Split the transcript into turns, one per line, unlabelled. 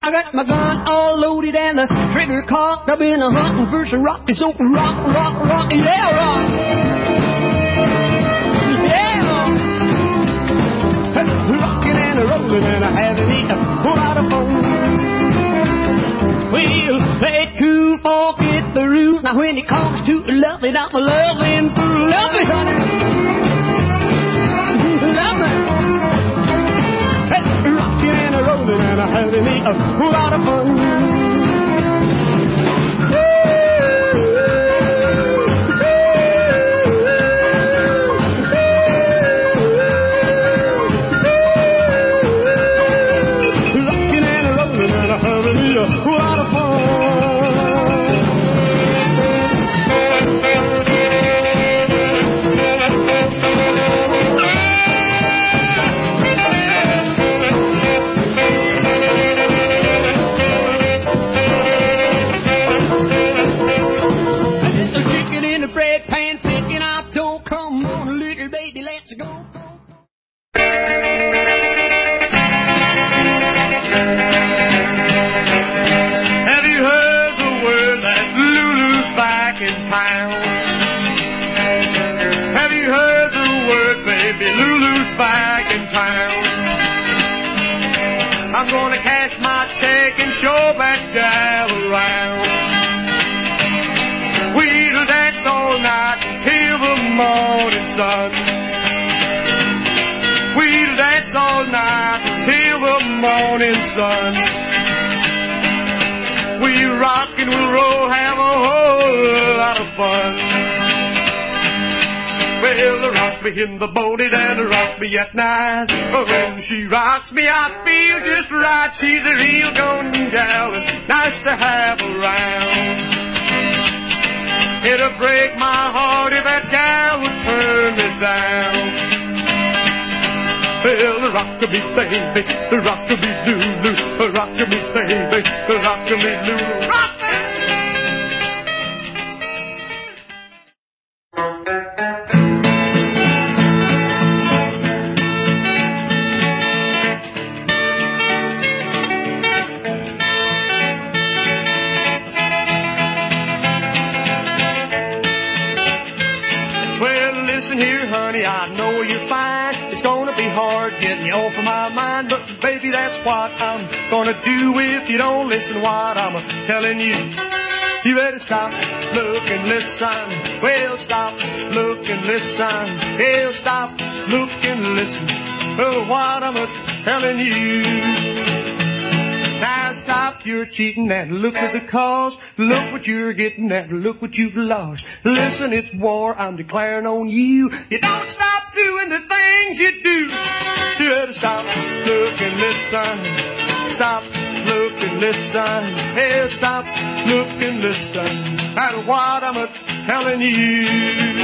I got my gun all loaded and the trigger cocked. I've been hunting for some rock and so rock, yeah, rock. Yeah. Rocking and rolling and having me a whole lot of fun. Well, that cool funk hit the roof. Now when it comes to loving, I'm loving for loving, honey. Love me. Rocking and rolling and having me a whole lot of fun. Rocking and rolling and having me a whole lot of fun. I'm gonna cash my check and show that gal around. We'll dance all night till the morning sun. We'll dance all night till the morning sun. We'll rock and we'll roll, have a whole lot of fun. Well, rock me in the morning and rock me at night. When she rocks me, I feel just right. She's a real golden gal and nice to have around. It'll break my heart if that gal would turn me down. Well, rock-a-me, baby, rock-a-me, Lulu, rock-a-me, baby, rock-a-me, Lulu, rock-a-me. I know you're fine. It's gonna be hard getting you off of my mind, but baby, that's what I'm gonna do if you don't listen what I'm telling you. You better stop, look and listen. Well, stop, look and listen. Well, stop, look and listen. Oh, what I'm telling you. Now stop your cheating and look at the cause. Look what you're getting at, look what you've lost. Listen, it's war I'm declaring on you. You don't stop doing the things you do. You better stop, look and listen. Stop, look and listen. Hey, stop, look and listen. That's what I'm telling you.